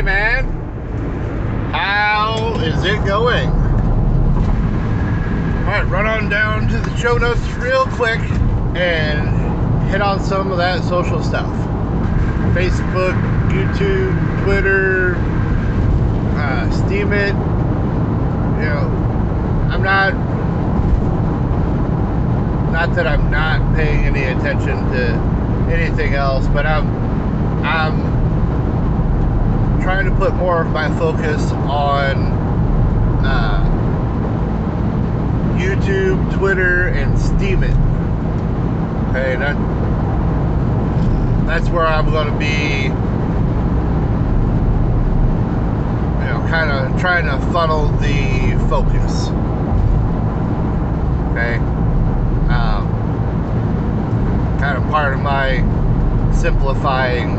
man, how is it going? Alright, run on down to the show notes real quick and hit on some of that social stuff. Facebook, YouTube, Twitter, Steemit. You know, I'm not that I'm not paying any attention to anything else, but I'm trying to put more of my focus on YouTube, Twitter, and Steemit. Okay, that's where I'm going to be, you know, kind of trying to funnel the focus. Okay, kind of part of my simplifying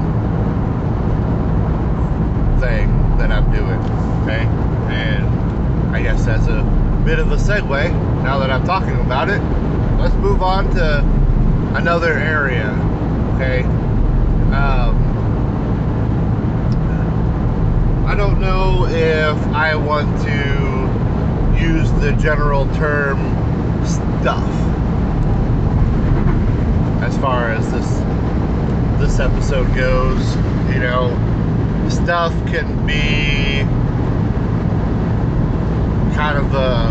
thing that I'm doing. Okay, and I guess that's a bit of a segue. Now that I'm talking about it, let's move on to another area. Okay, I don't know if I want to use the general term stuff as far as this episode goes. You know, stuff can be kind of a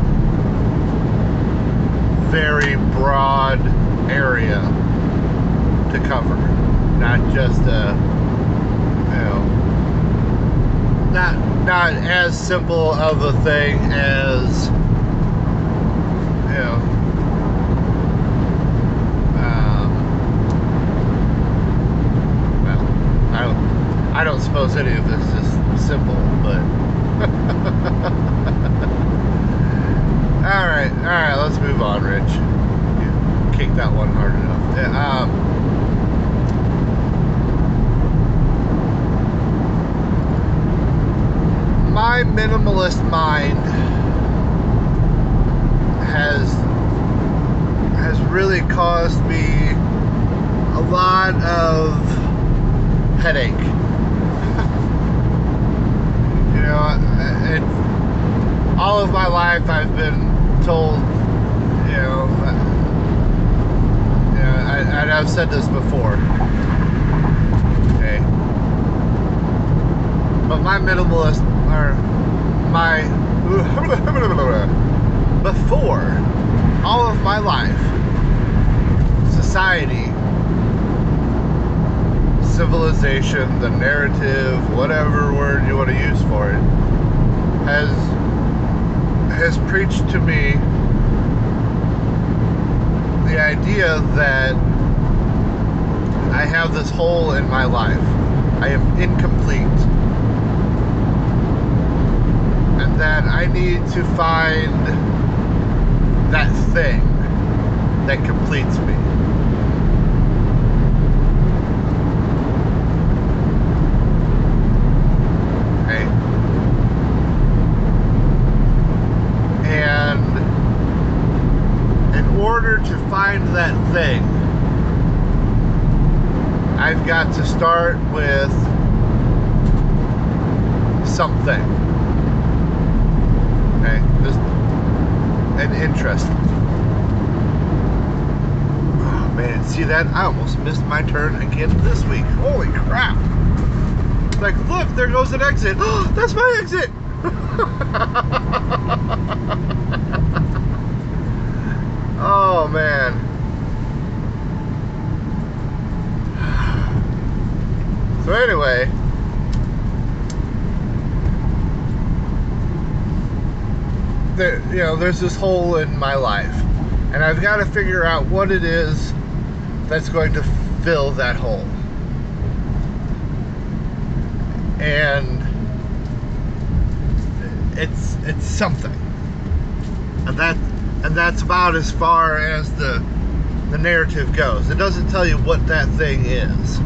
very broad area to cover, not just a, you know, not as simple of a thing as, you know, well, I don't suppose any of this is simple, but all right, let's move on, Rich. Kick that one hard enough. My minimalist mind has really caused me a lot of headache. You know, all of my life I've been told, you know, and I've said this before, okay, but my minimalist, or my, before all of my life, society, civilization, the narrative, whatever word you want to use for it, has preached to me the idea that I have this hole in my life. I am incomplete. And that I need to find that thing that completes me. Okay? And in order to find that thing, I've got to start with something. Okay, just an interest. Oh man, see that? I almost missed my turn again this week. Holy crap! Like, look, there goes an exit. Oh, that's my exit! Oh man. So anyway, there's this hole in my life, and I've got to figure out what it is that's going to fill that hole. And it's something, and that's about as far as the narrative goes. It doesn't tell you what that thing is.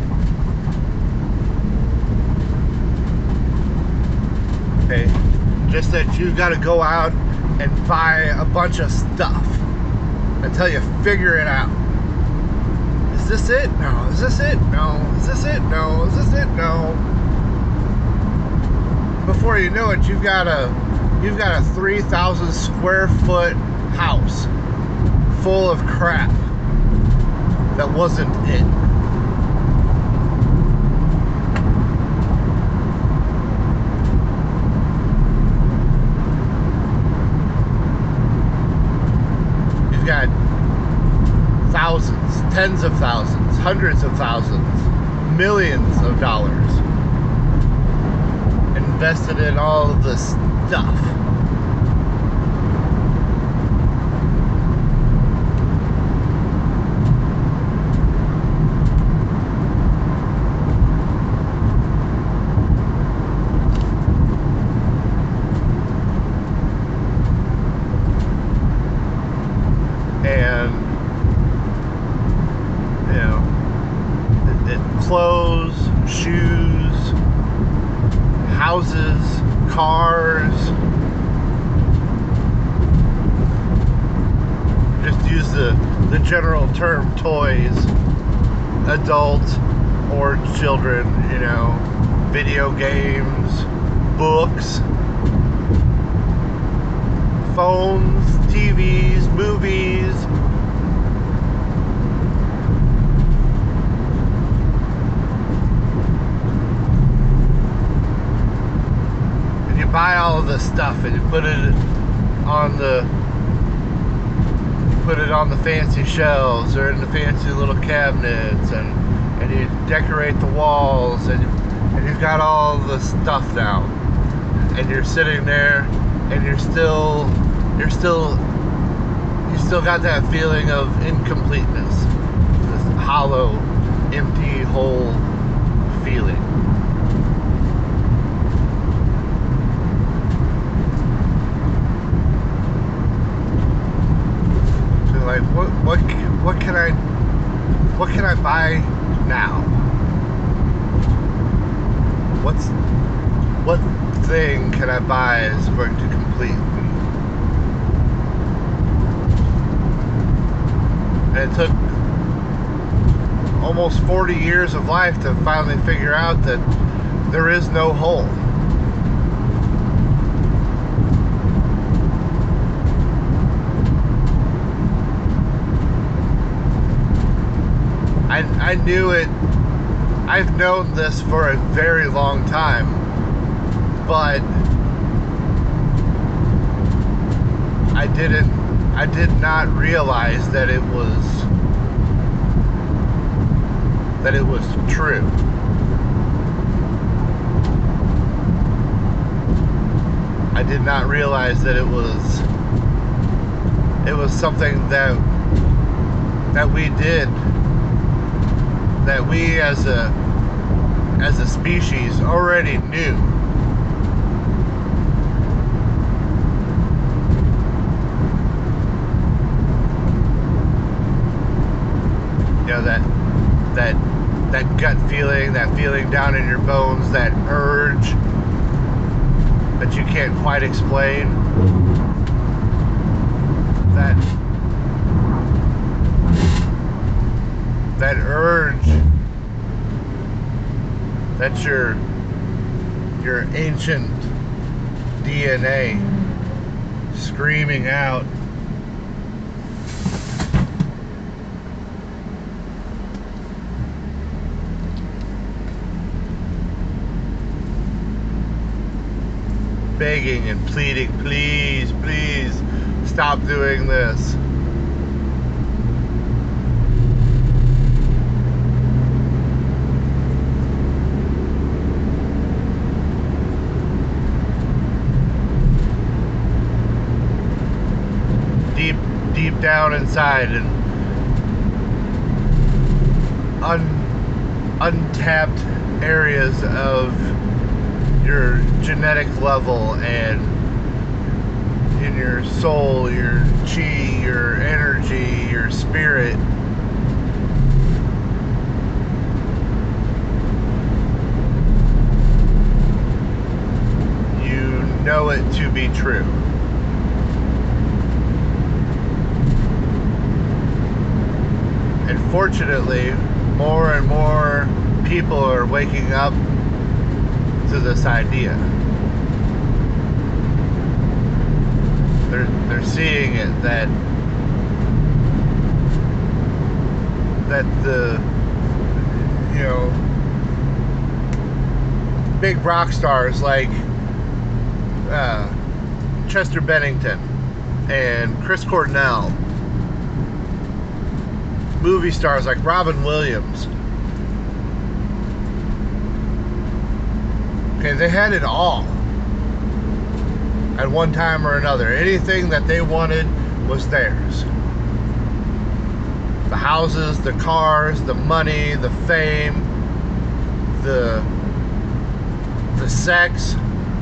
Okay, just that you've got to go out and buy a bunch of stuff until you figure it out. Is this it? No. Is this it? No. Is this it? No. Is this it? No. before you know it, you've got a 3,000 square foot house full of crap that wasn't it. You've got thousands, tens of thousands, hundreds of thousands, millions of dollars invested in all of this stuff. And you know, clothes, shoes, houses, cars. Just use the general term toys, adults or children, you know, video games, books, phones, TVs, movies. Buy all of this stuff and you put it on the fancy shelves or in the fancy little cabinets, and you decorate the walls, and you've got all the stuff now, and you're sitting there and you still got that feeling of incompleteness, this hollow, empty, whole feeling. Like, what can I buy now? What thing can I buy is going to complete me? And it took almost 40 years of life to finally figure out that there is no hole. I knew it. I've known this for a very long time, but I did not realize that it was true. I did not realize that it was something that we did, that we as a species already knew. You know, that gut feeling, that feeling down in your bones, that urge that you can't quite explain, that urge, that's your ancient DNA screaming out. Begging and pleading, please, please, stop doing this. Deep down inside, and untapped areas of your genetic level and in your soul, your chi, your energy, your spirit. You know it to be true. And fortunately, more and more people are waking up to this idea. they're seeing it, that the, you know, big rock stars like Chester Bennington and Chris Cornell, movie stars like Robin Williams, okay, they had it all at one time or another. Anything that they wanted was theirs. The houses, the cars, the money, the fame, the sex.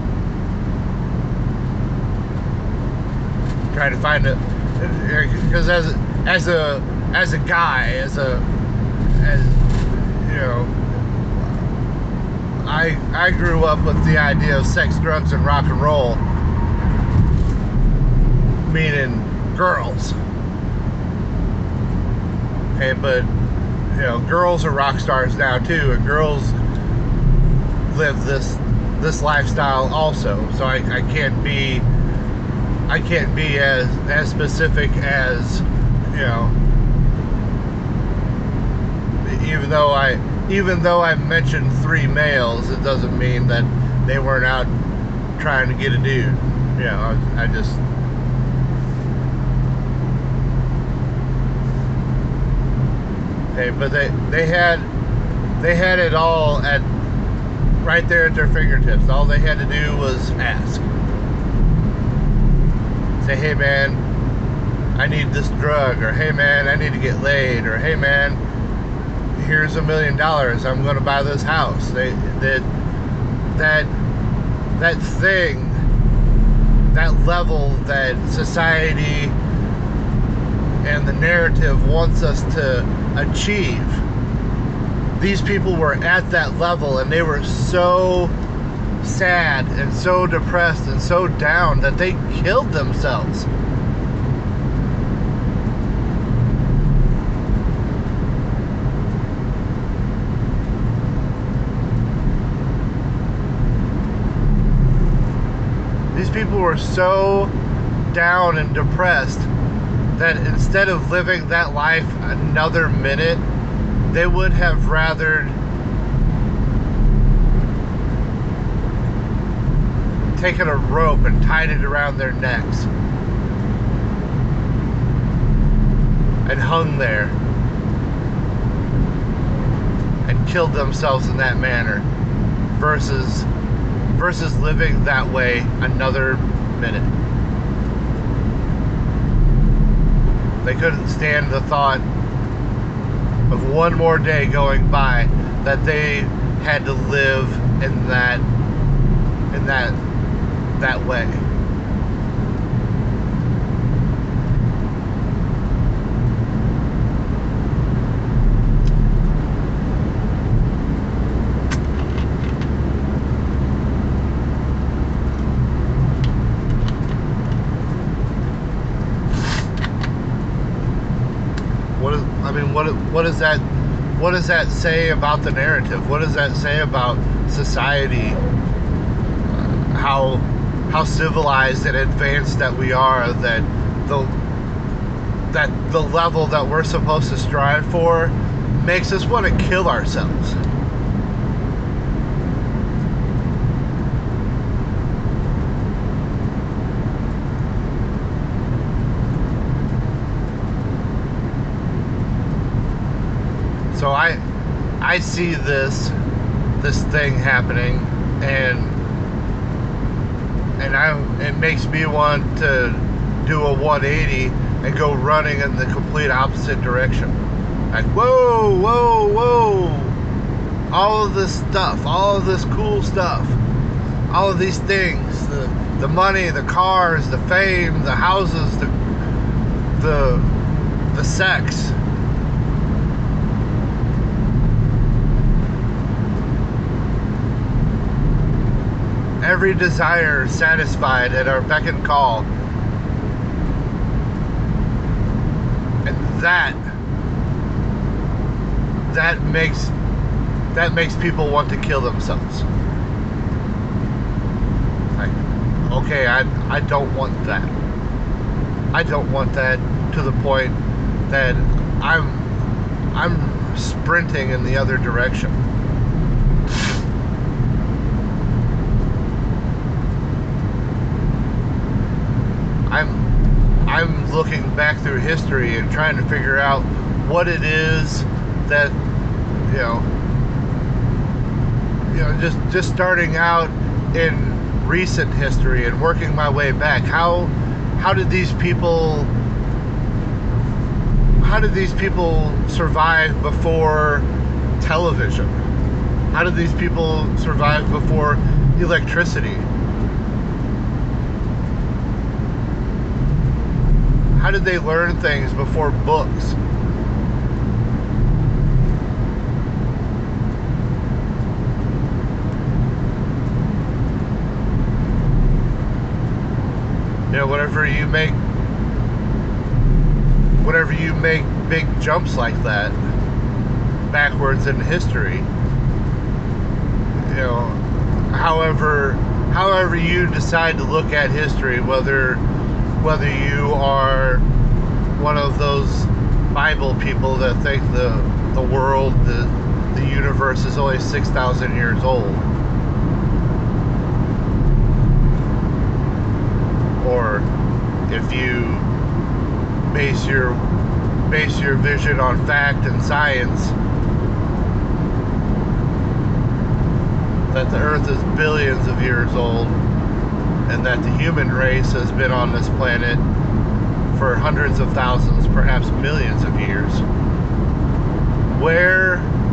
Trying to find it, because as a guy, as you know, I grew up with the idea of sex, drugs, and rock and roll, meaning girls. Okay, but you know, girls are rock stars now too, and girls live this lifestyle also. So I can't be as specific as, you know, even though I mentioned 3 males, it doesn't mean that they weren't out trying to get a dude. You know, I just, okay, but they had it all right there at their fingertips. All they had to do was ask. Say, hey man, I need this drug, or hey man, I need to get laid, or hey man, here's $1 million, I'm gonna buy this house. That thing, that level that society and the narrative wants us to achieve. These people were at that level, and they were so sad and so depressed and so down that they killed themselves. These people were so down and depressed that instead of living that life another minute, they would have rather taken a rope and tied it around their necks and hung there and killed themselves in that manner versus living that way another minute. They couldn't stand the thought of one more day going by that they had to live in that way. What does that say about the narrative? What does that say about society? How civilized and advanced that we are, that the level that we're supposed to strive for makes us want to kill ourselves. So I see this thing happening, and it makes me want to do a 180 and go running in the complete opposite direction. Like, whoa, whoa, whoa! All of this stuff, all of this cool stuff, all of these things, the money, the cars, the fame, the houses, the sex. Every desire satisfied at our beck and call. And that makes people want to kill themselves. Like, okay, I don't want that. I don't want that to the point that I'm sprinting in the other direction. I'm looking back through history and trying to figure out what it is that, just starting out in recent history and working my way back. How did these people survive before television? How did these people survive before electricity? How did they learn things before books? Whenever you make big jumps like that backwards in history, however you decide to look at history, whether you are one of those Bible people that think the world, the universe is only 6,000 years old, or if you base your vision on fact and science, that the earth is billions of years old and that the human race has been on this planet for hundreds of thousands, perhaps millions of years, where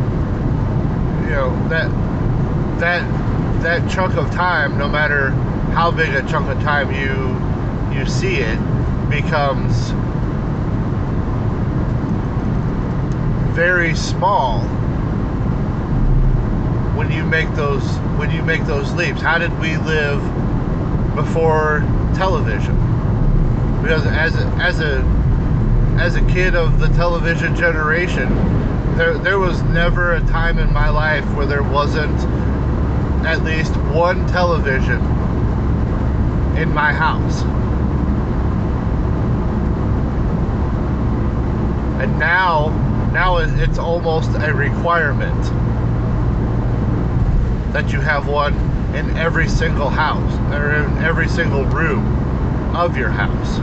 that chunk of time, no matter how big a chunk of time you see it, becomes very small when you make those leaps. How did we live before television? Because as a kid of the television generation, there was never a time in my life where there wasn't at least one television in my house. And now it's almost a requirement that you have one in every single house, or in every single room of your house.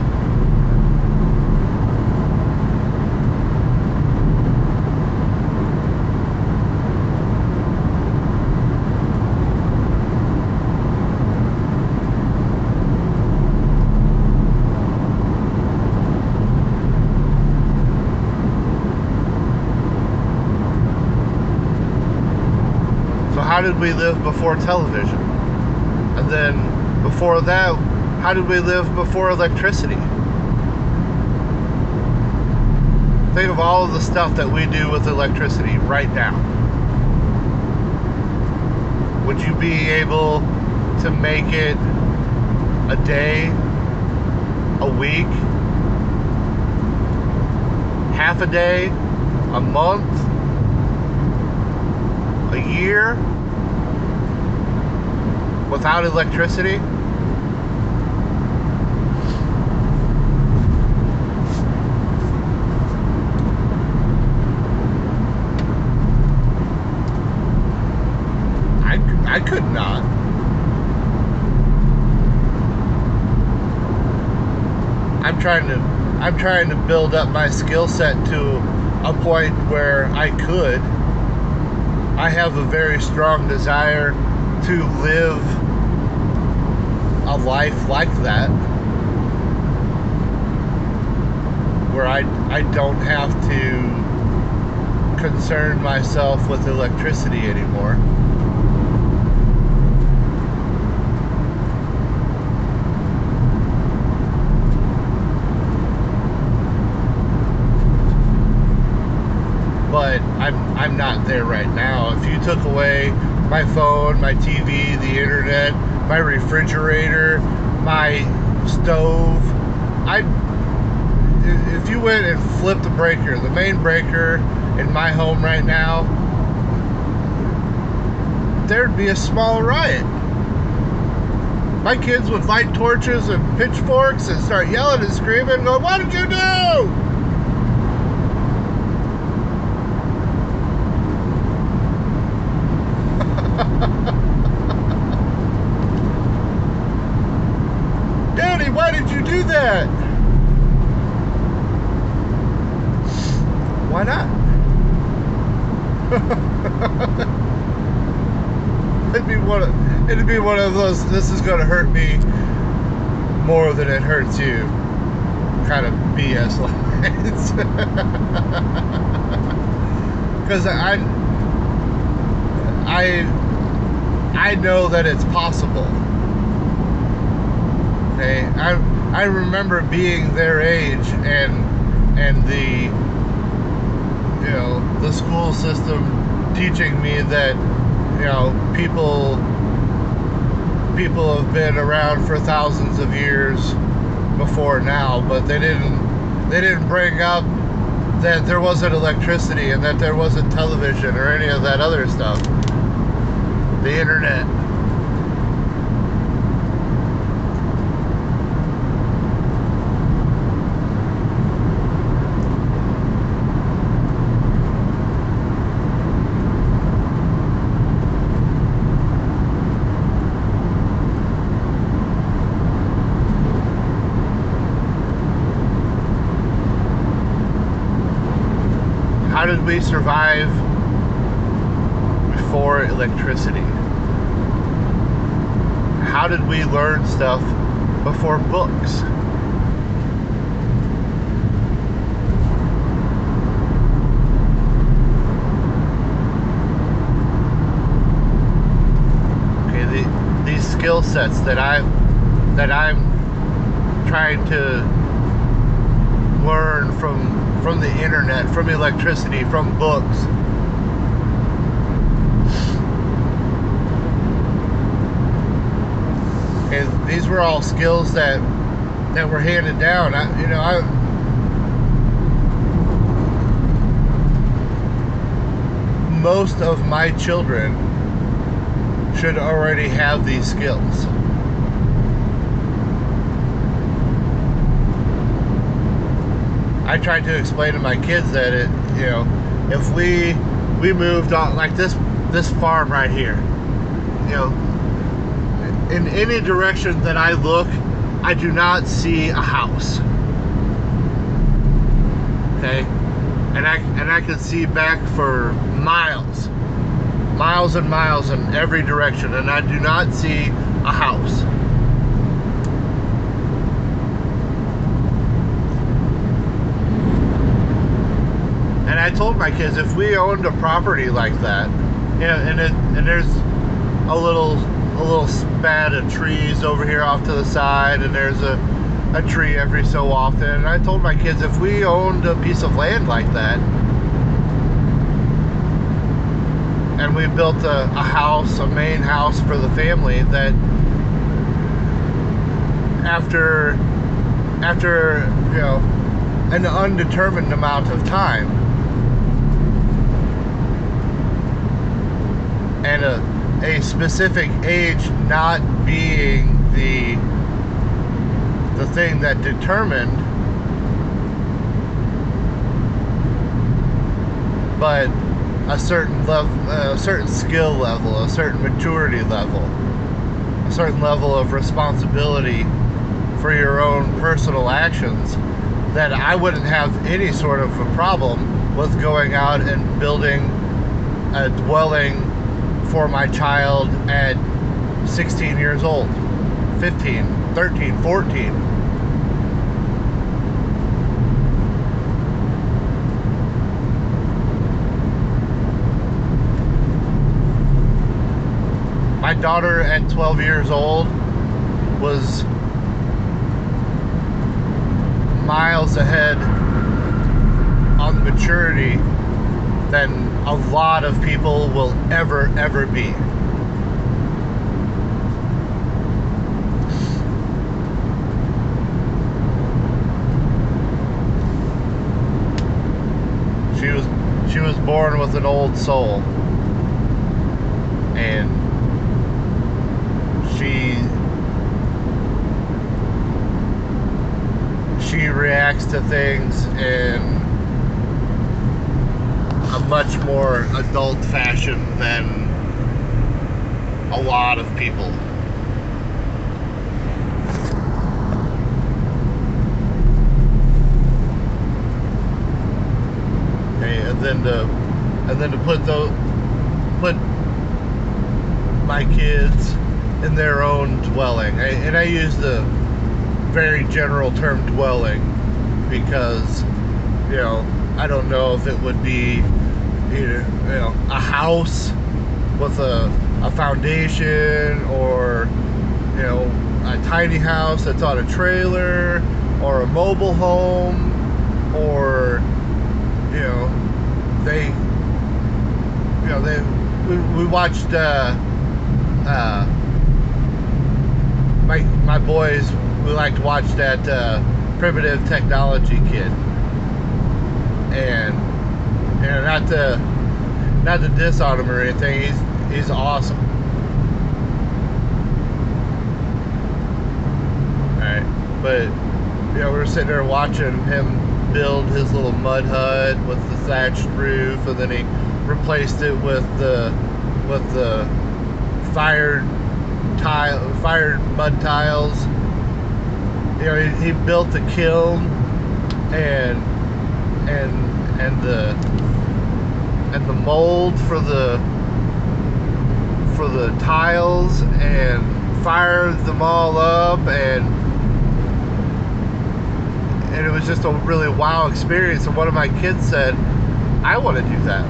How did we live before television? And then before that, how did we live before electricity? Think of all of the stuff that we do with electricity right now. Would you be able to make it a day, a week, half a day, a month, a year without electricity? I could not. I'm trying to build up my skill set to a point where I could. I have a very strong desire to live a life like that, where I don't have to concern myself with electricity anymore. But I'm not there right now. If you took away my phone, my TV, the internet, my refrigerator, my stove, if you went and flipped the breaker, the main breaker in my home right now, there'd be a small riot. My kids would light torches and pitchforks and start yelling and screaming and go, "What did you do?" "Daddy, why did you do that?" Why not? It'd be one of those, this is gonna hurt me more than it hurts you kind of BS lines. Because I know that it's possible. Okay, I remember being their age and the, you know, the school system teaching me that, you know, people have been around for thousands of years before now, but they didn't bring up that there wasn't electricity and that there wasn't television or any of that other stuff. The internet. How did we survive before electricity? How did we learn stuff before books? Okay, these skill sets that I'm trying to learn from the internet, from electricity, from books. And these were all skills that were handed down. Most of my children should already have these skills. I tried to explain to my kids that if we moved on like this farm right here, in any direction that I look, I do not see a house. Okay, and I can see back for miles and miles in every direction, and I do not see a house. And I told my kids, if we owned a property like that, and there's a little spat of trees over here off to the side, and there's a tree every so often. And I told my kids, if we owned a piece of land like that, and we built a house, a main house for the family, that after an undetermined amount of time, and a specific age not being the thing that determined, but a certain level, a certain skill level, a certain maturity level, a certain level of responsibility for your own personal actions, that I wouldn't have any sort of a problem with going out and building a dwelling for my child at 16 years old, 15, 13, 14. My daughter at 12 years old was miles ahead on maturity than a lot of people will ever be. She was born with an old soul, and reacts to things in a much more adult fashion than a lot of people. Okay, and then to put my kids in their own dwelling, and I use the very general term dwelling because, you know, I don't know if it would be either, you know, a house with a foundation, or, you know, a tiny house that's on a trailer, or a mobile home, or, you know, we watched my boys, we like to watch that Primitive Technology Kid, and you know, not to diss on him or anything, he's awesome. Alright, but you know, we're sitting there watching him build his little mud hut with the thatched roof, and then he replaced it with the fired mud tiles. You know, he built the kiln and the mold for the tiles, and fired them all up, and it was just a really wow experience. And one of my kids said, I want to do that.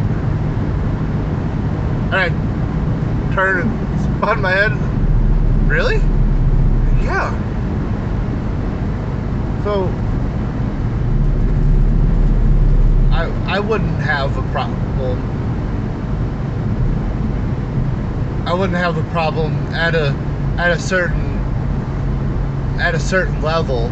And I turned and spun my head. Really? Yeah. So I wouldn't have a problem. I wouldn't have a problem at a certain level,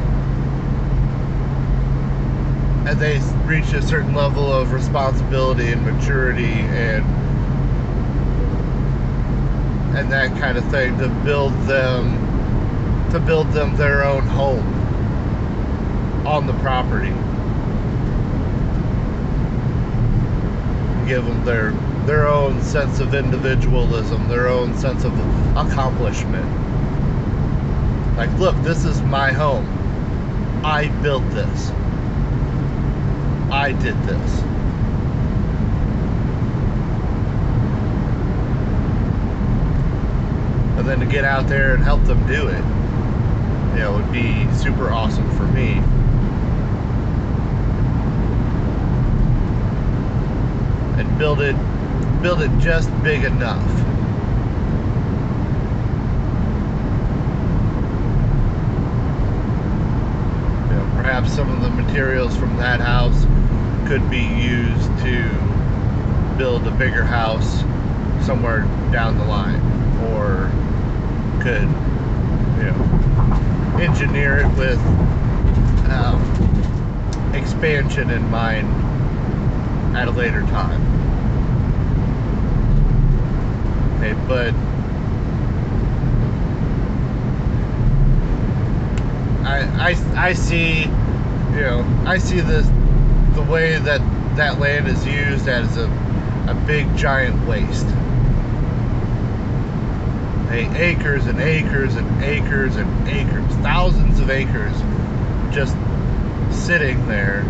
and they reach a certain level of responsibility and maturity and that kind of thing, to build them their own home on the property. Give them their own sense of individualism, their own sense of accomplishment. Like, look, this is my home. I built this. I did this. And then to get out there and help them do it, you know, would be super awesome for me. And build it just big enough. You know, perhaps some of the materials from that house could be used to build a bigger house somewhere down the line, or could, you know, engineer it with expansion in mind at a later time. Okay, but I see, you know, I see this, the way that land is used, as a big giant waste. Acres and acres and acres and acres, thousands of acres just sitting there,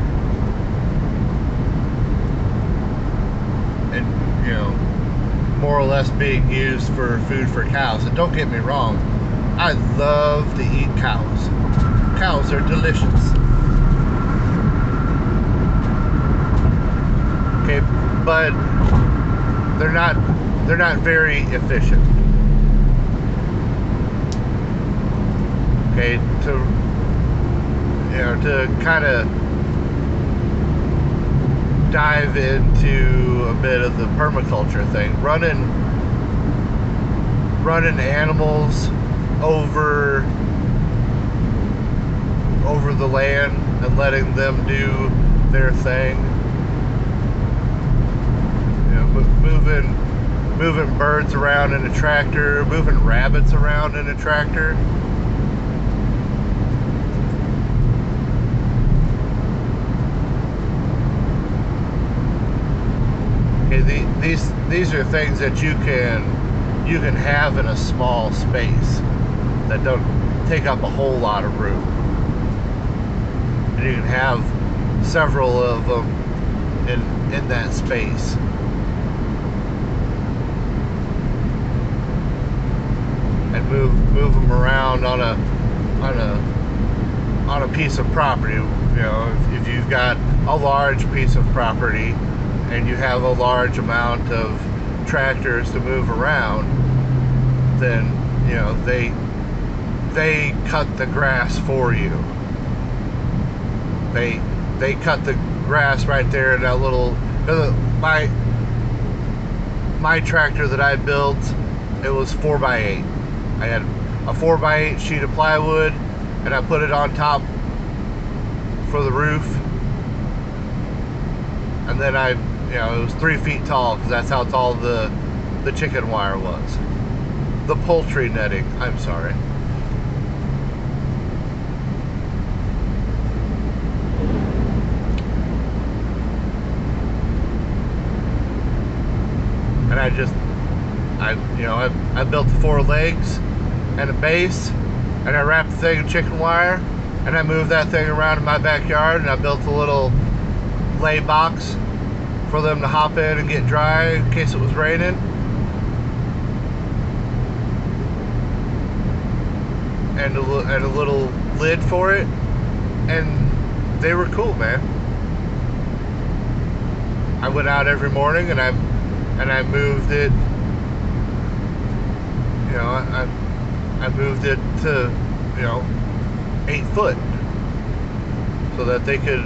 and, you know, more or less being used for food for cows. And don't get me wrong, I love to eat cows. Cows are delicious. Okay, but they're not very efficient. Okay, to kind of dive into a bit of the permaculture thing, running animals over the land and letting them do their thing. You know, moving birds around in a tractor, moving rabbits around in a tractor. Okay, these are things that you can have in a small space that don't take up a whole lot of room. And you can have several of them in that space. And move them around on a piece of property. You know, if you've got a large piece of property and you have a large amount of tractors to move around, then you know they cut the grass for you. They cut the grass right there in that little. My tractor that I built, it was 4x8. I had a 4x8 sheet of plywood, and I put it on top for the roof, and then it was 3 feet tall because that's how tall the chicken wire was. The poultry netting, I'm sorry. And I built the 4 legs and a base, and I wrapped the thing in chicken wire, and I moved that thing around in my backyard, and I built a little lay box for them to hop in and get dry in case it was raining. And a little lid for it, and they were cool, man. I went out every morning and I moved it. You know, I moved it to 8 foot so that they could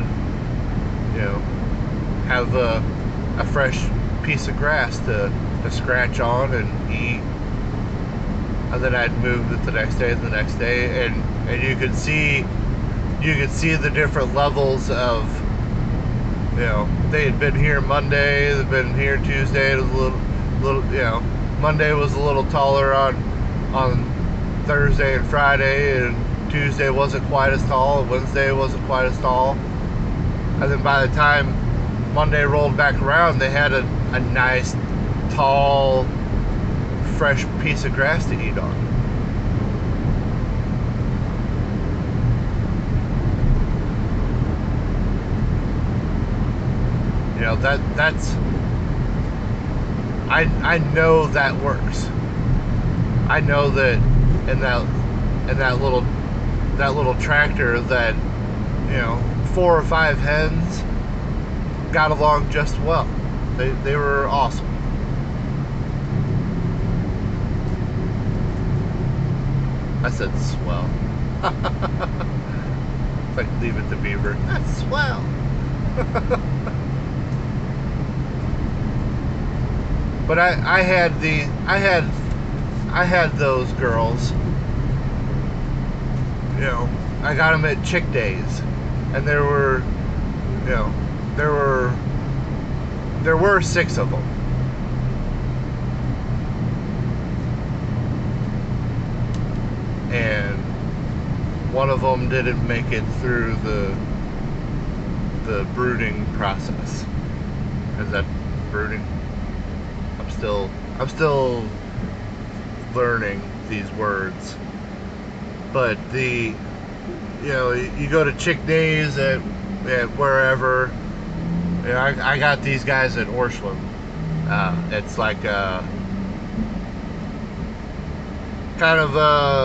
have a fresh piece of grass to scratch on and eat. And then I'd move it the next day and the next day, and you could see the different levels of, they had been here Monday, they'd been here Tuesday. It was a little Monday was a little taller on Thursday and Friday, and Tuesday wasn't quite as tall, and Wednesday wasn't quite as tall. And then by the time Monday rolled back around, they had a nice tall fresh piece of grass to eat on. That's I know that works. I know that in that little tractor that 4 or 5 hens got along just well. They were awesome. I said swell. It's like Leave It to Beaver. That's swell. But I had those girls. I got them at Chick Days, and there were 6 of them. And one of them didn't make it through the brooding process. Is that brooding? I'm still learning these words. But you go to Chick Days at wherever. I got these guys at Orscheln. It's like kind of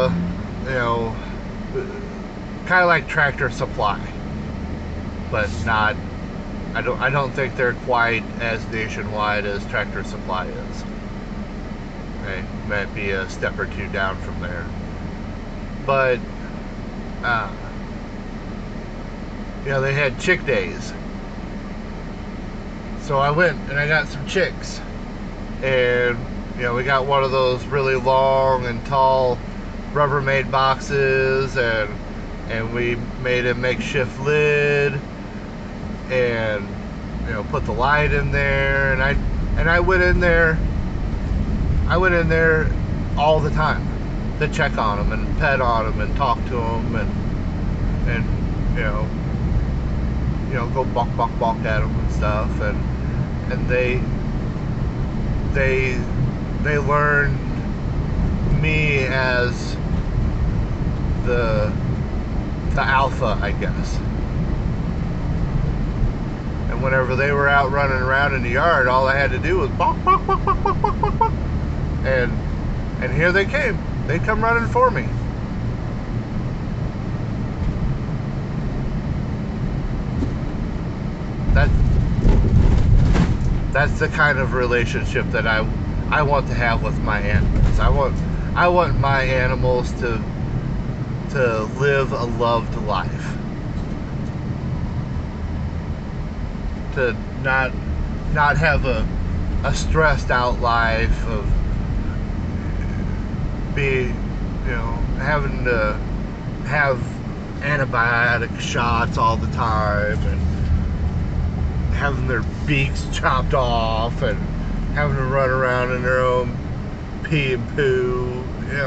like Tractor Supply, but not. I don't think they're quite as nationwide as Tractor Supply is. Okay, might be a step or 2 down from there. But they had Chick Days. So I went and I got some chicks, and we got one of those really long and tall Rubbermaid boxes, and we made a makeshift lid, and put the light in there, and I went in there all the time to check on them and pet on them and talk to them and go balk at them and stuff, and they they learned me as the alpha, I guess. And whenever they were out running around in the yard, all I had to do was bonk, bonk, bonk, bonk, bonk, bonk, bonk, bonk. And here they came. They'd come running for me. That's the kind of relationship that I want to have with my animals. I want my animals to live a loved life. To not have a stressed out life of having to have antibiotic shots all the time and having their beaks chopped off and having to run around in their own pee and poo.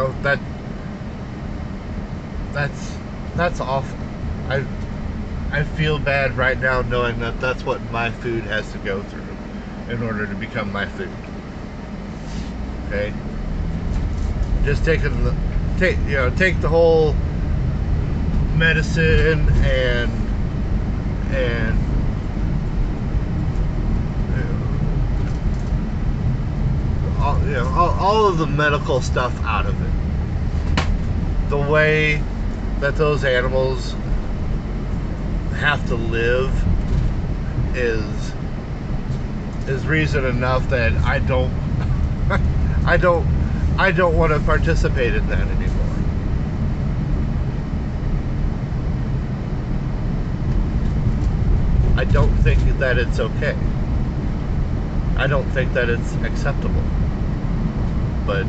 That's awful. I feel bad right now knowing that that's what my food has to go through in order to become my food. Okay? Just take the whole medicine and all of the medical stuff out of it. The way that those animals have to live is reason enough that I don't want to participate in that anymore. I don't think that it's okay. I don't think that it's acceptable. But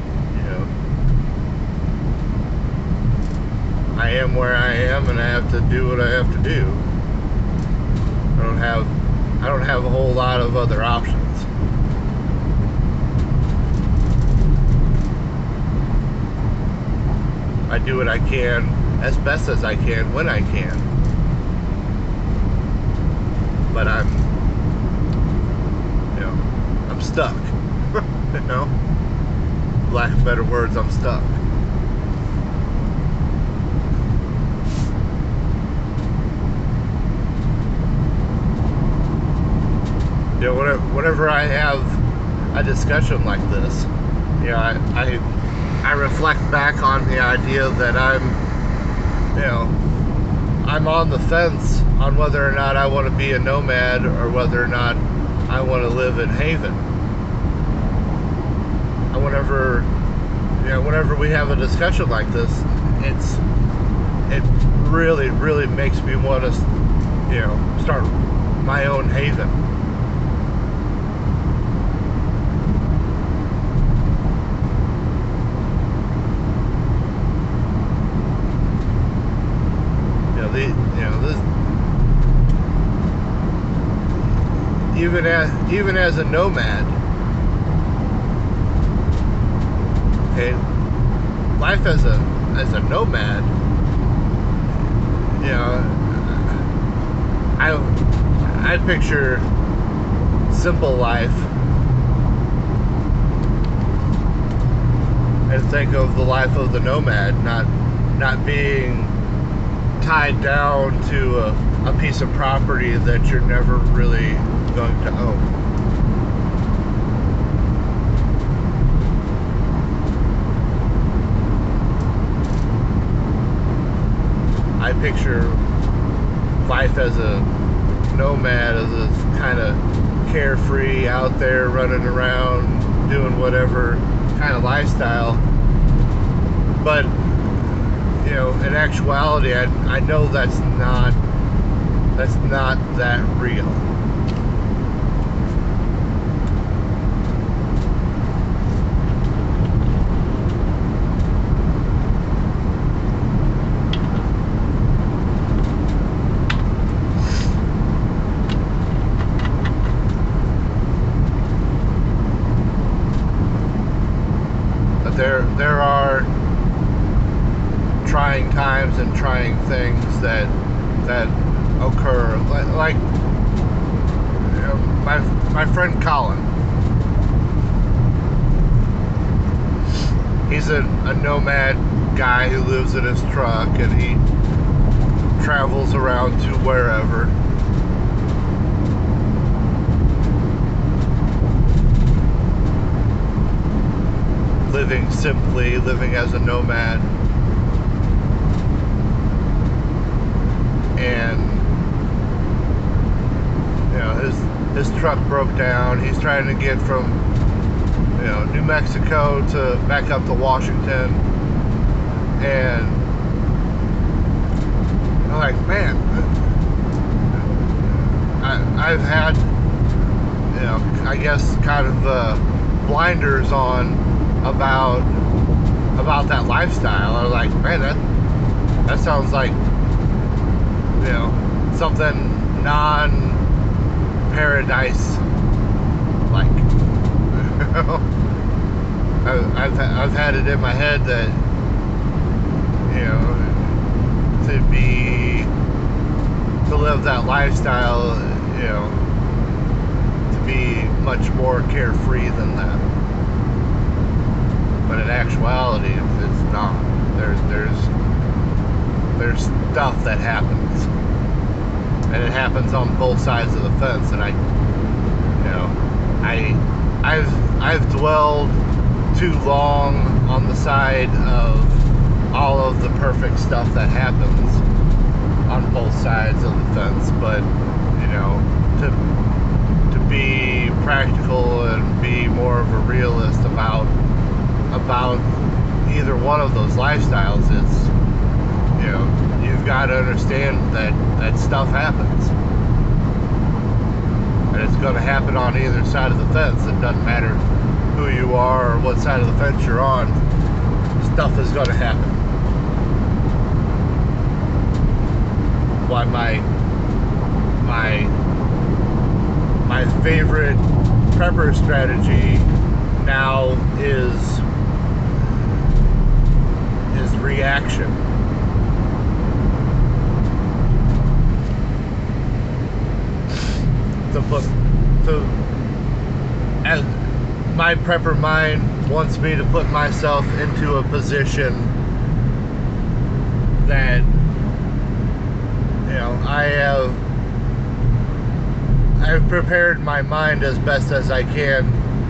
I am where I am, and I have to do what I have to do. I don't have a whole lot of other options. I do what I can as best as I can when I can. But I'm stuck. Lack of better words, I'm stuck. Whenever I have a discussion like this, I reflect back on the idea that I'm on the fence on whether or not I want to be a nomad or whether or not I want to live in Haven. And whenever we have a discussion like this, it really, really makes me want to, start my own Haven. Even as a nomad, okay, life as a nomad, I picture simple life and think of the life of the nomad, not being tied down to a piece of property that you're never really going to own. I picture life as a nomad as a kind of carefree, out there running around doing whatever kind of lifestyle. But in actuality, I know that's not that real. But there are trying times and trying things that occur, like my friend Colin. he's a nomad guy who lives in his truck, and he travels around to wherever. Living simply, living as a nomad. And you know, his truck broke down. He's trying to get from, you know, New Mexico to back up to Washington. And I'm like, man, I've had, you know, I guess kind of blinders on about that lifestyle. I was like, man, that sounds like, you know, something non-paradise like. I've had it in my head that, you know, to live that lifestyle, you know, to be much more carefree than that. But in actuality, it's not. There's stuff that happens, and it happens on both sides of the fence. And I've dwelled too long on the side of all of the perfect stuff that happens on both sides of the fence. But you know, to be practical and be more of a realist about either one of those lifestyles, it's, you know, you've got to understand that stuff happens, and it's going to happen on either side of the fence. It doesn't matter who you are or what side of the fence you're on. Stuff is going to happen. Why my favorite prepper strategy now is reaction. As my prepper mind wants me to put myself into a position that, you know, I've prepared my mind as best as I can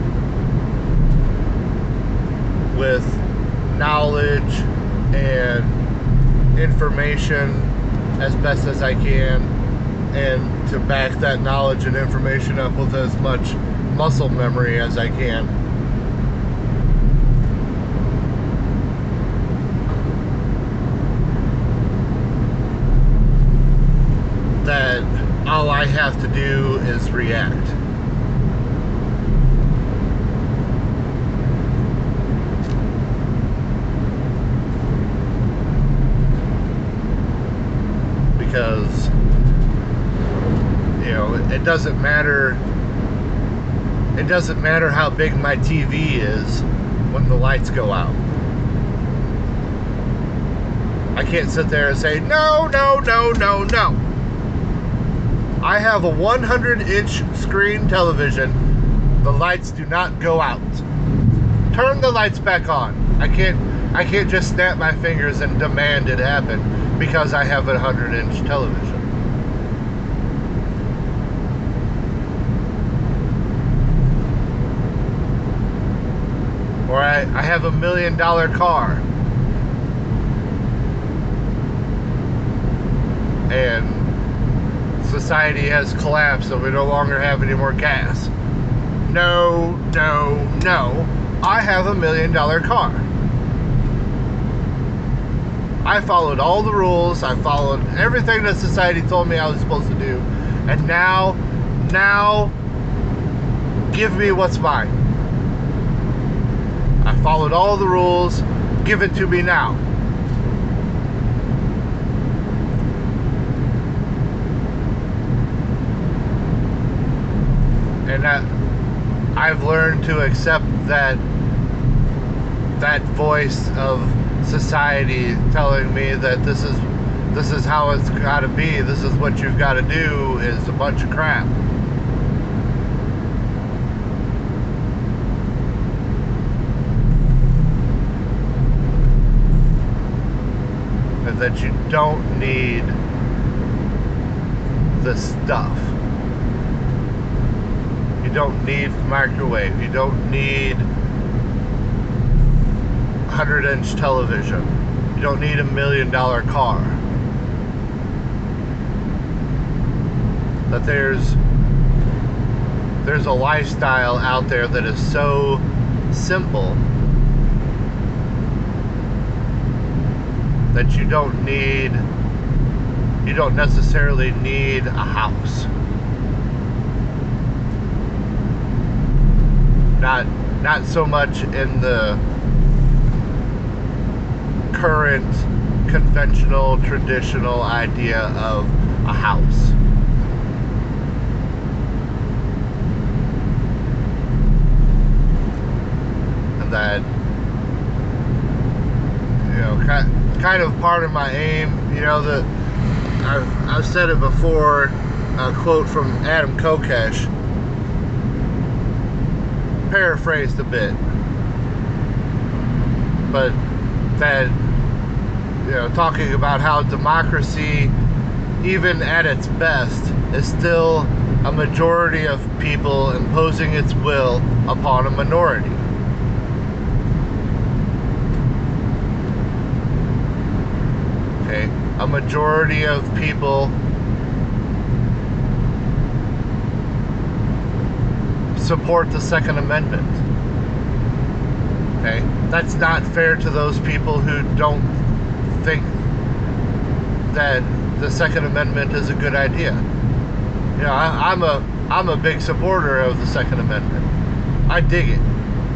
with knowledge and information as best as I can, and to back that knowledge and information up with as much muscle memory as I can. That all I have to do is react. Because, you know, it doesn't matter how big my TV is when the lights go out. I can't sit there and say, no, no, no, no, no. I have a 100-inch screen television. The lights do not go out. Turn the lights back on. I can't just snap my fingers and demand it happen because I have a 100-inch television. Or I have $1 million car. And society has collapsed, so we no longer have any more gas. No, no, no. I have $1 million car. I followed all the rules. I followed everything that society told me I was supposed to do. And now, give me what's mine. I followed all the rules. Give it to me now. And I've learned to accept that voice of society telling me that this is how it's got to be. This is what you've got to do is a bunch of crap. statement that you don't need the stuff. You don't need microwave. You don't need 100-inch television. You don't need $1 million car. That there's a lifestyle out there that is so simple that you don't necessarily need a house. Not so much in the current conventional, traditional idea of a house. And that, you know, kind of part of my aim, you know, that I've said it before, a quote from Adam Kokesh, paraphrased a bit, but that, you know, talking about how democracy, even at its best, is still a majority of people imposing its will upon a minority. Okay, a majority of people support the Second Amendment. Okay, that's not fair to those people who don't think that the Second Amendment is a good idea. You know, I'm a big supporter of the Second Amendment. I dig it,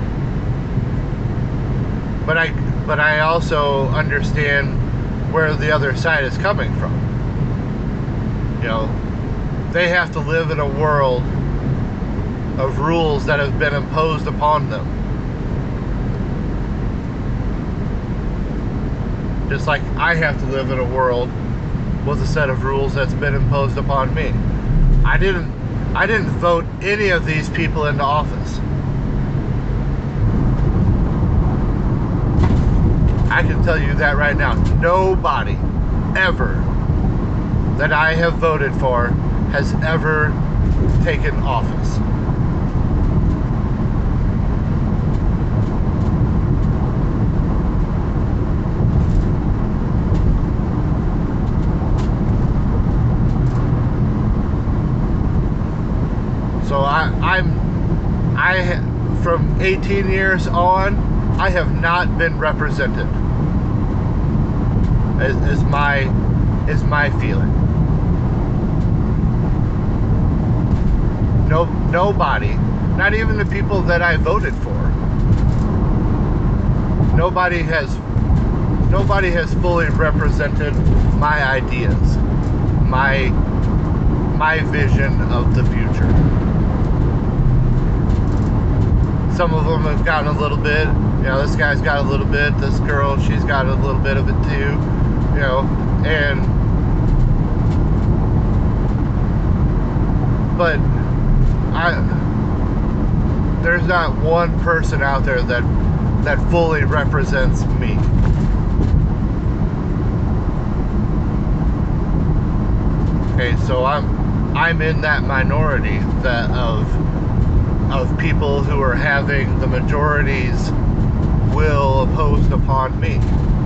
but I also understand where the other side is coming from. You know, they have to live in a world of rules that have been imposed upon them. Just like I have to live in a world with a set of rules that's been imposed upon me. I didn't vote any of these people into office. I can tell you that right now. Nobody ever that I have voted for has ever taken office. So from 18 years on, I have not been represented. Is my feeling. Nobody, not even the people that I voted for. Nobody has fully represented my ideas, my vision of the future. Some of them have gotten a little bit. You know, this guy's got a little bit. This girl, she's got a little bit of it too. You know, but there's not one person out there that fully represents me. Okay, so I'm in that minority that of people who are having the majority's will imposed upon me.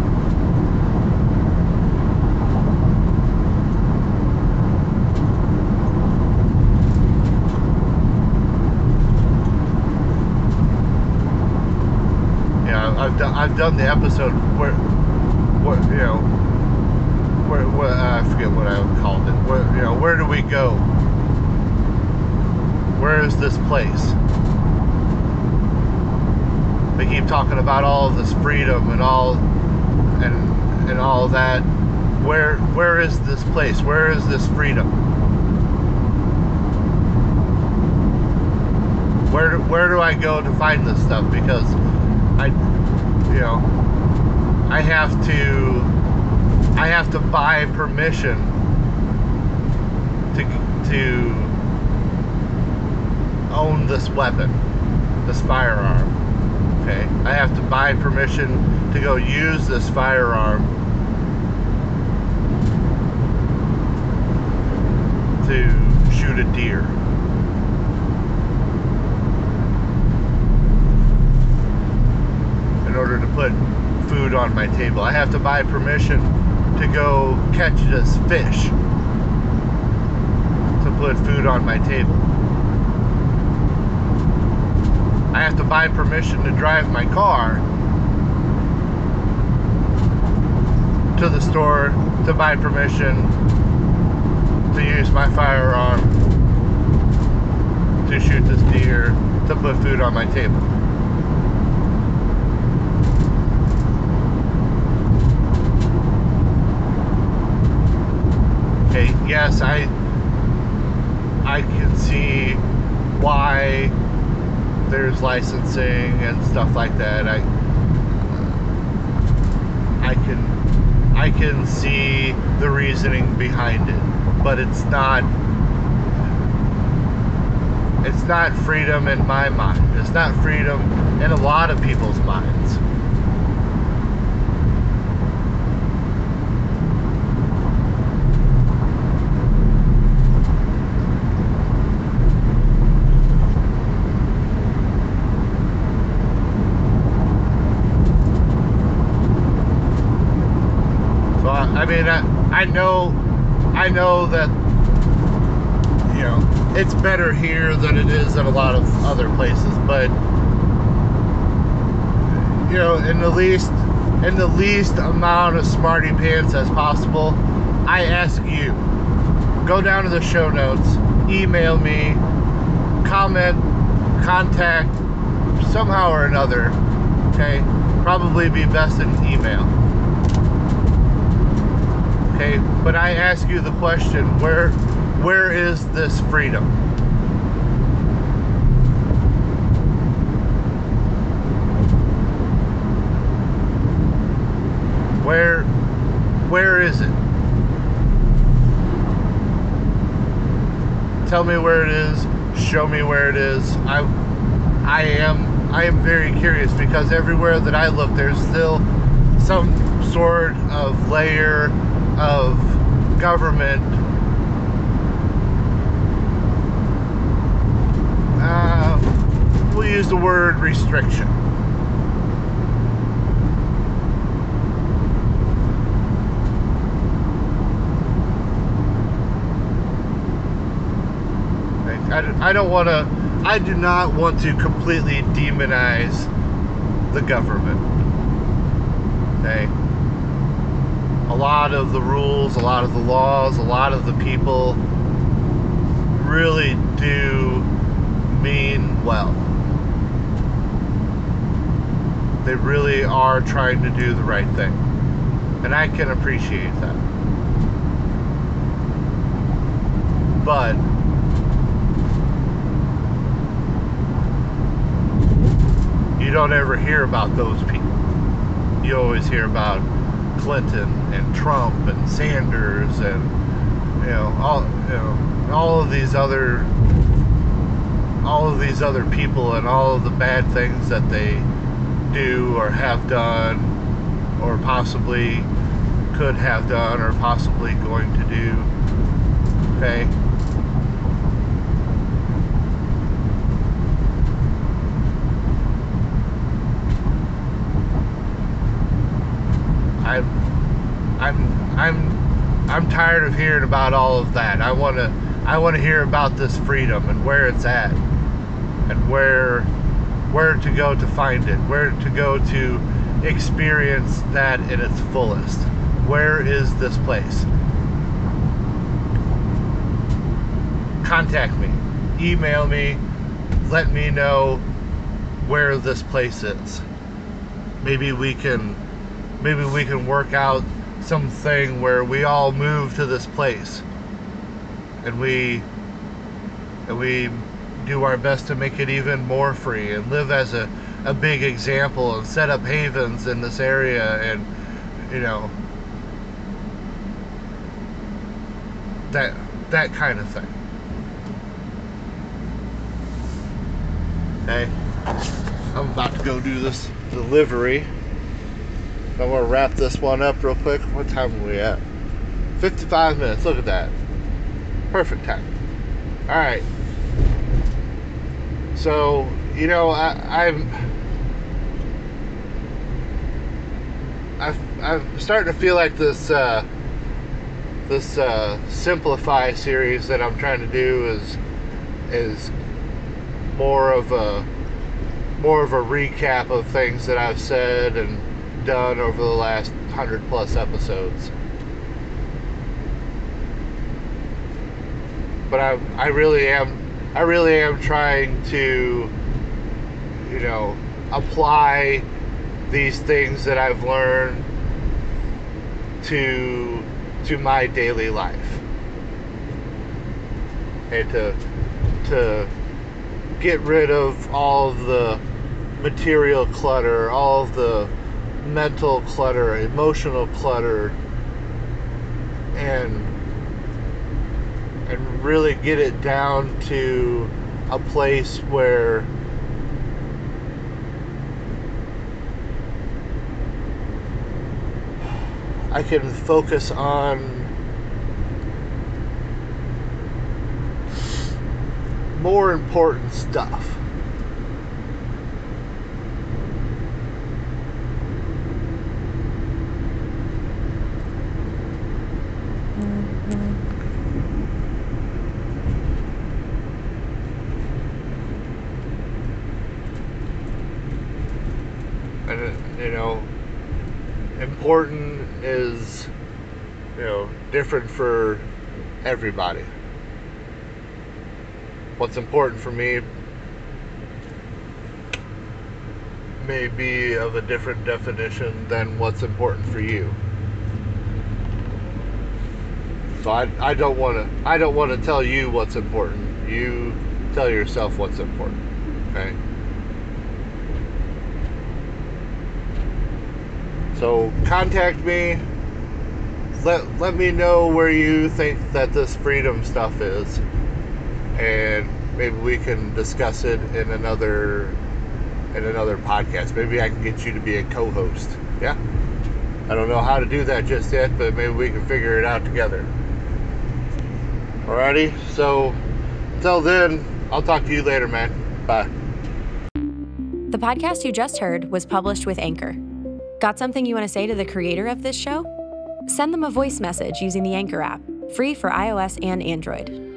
I've done the episode where you know, where I forget what I called it. Where, you know, where do we go? Where is this place? They keep talking about all of this freedom and all that. Where is this place? Where is this freedom? Where do I go to find this stuff? Because I have to buy permission to own this weapon, this firearm. Okay, I have to buy permission to go use this firearm to shoot a deer. In order to put food on my table, I have to buy permission to go catch this fish to put food on my table. I have to buy permission to drive my car to the store to buy permission to use my firearm to shoot this deer to put food on my table. Okay, yes, I can see why there's licensing and stuff like that. I can see the reasoning behind it, but it's not freedom in my mind. It's not freedom in a lot of people's minds. I mean, I know that, you know, it's better here than it is in a lot of other places, but, you know, in the least amount of smarty pants as possible, I ask you, go down to the show notes, email me, comment, contact, somehow or another, okay? Probably be best in email. Okay, but I ask you the question, where is this freedom? Where is it? Tell me where it is, show me where it is. I am very curious, because everywhere that I look, there's still some sort of layer of government we'll use the word restriction. I do not want to completely demonize the government. Okay? A lot of the rules, a lot of the laws, a lot of the people really do mean well. They really are trying to do the right thing. And I can appreciate that. But you don't ever hear about those people. You always hear about Clinton and Trump and Sanders and all of these other people and all of the bad things that they do or have done or possibly could have done or possibly going to do. Okay? I'm tired of hearing about all of that. I want to hear about this freedom and where it's at, and where to go to find it, where to go to experience that in its fullest. Where is this place? Contact me, email me, let me know where this place is. Maybe we can work out something where we all move to this place and we do our best to make it even more free and live as a big example and set up havens in this area, and that kind of thing. Okay, I'm about to go do this delivery. I want to wrap this one up real quick. What time are we at? 55 minutes. Look at that. Perfect time. All right. So, you know, I'm starting to feel like this Simplify series that I'm trying to do is more of a recap of things that I've said and done over the last 100+ episodes. But I really am trying to, you know, apply these things that I've learned to my daily life, and to get rid of all of the material clutter, all of the mental clutter, emotional clutter, and really get it down to a place where I can focus on more important stuff. And, you know, important is, you know, different for everybody. What's important for me may be of a different definition than what's important for you. So I don't want to tell you what's important. You tell yourself what's important. Okay? So contact me. Let me know where you think that this freedom stuff is, and maybe we can discuss it in another podcast. Maybe I can get you to be a co-host. Yeah? I don't know how to do that just yet, but maybe we can figure it out together. Alrighty? So, until then, I'll talk to you later, man. Bye. The podcast you just heard was published with Anchor. Got something you want to say to the creator of this show? Send them a voice message using the Anchor app, free for iOS and Android.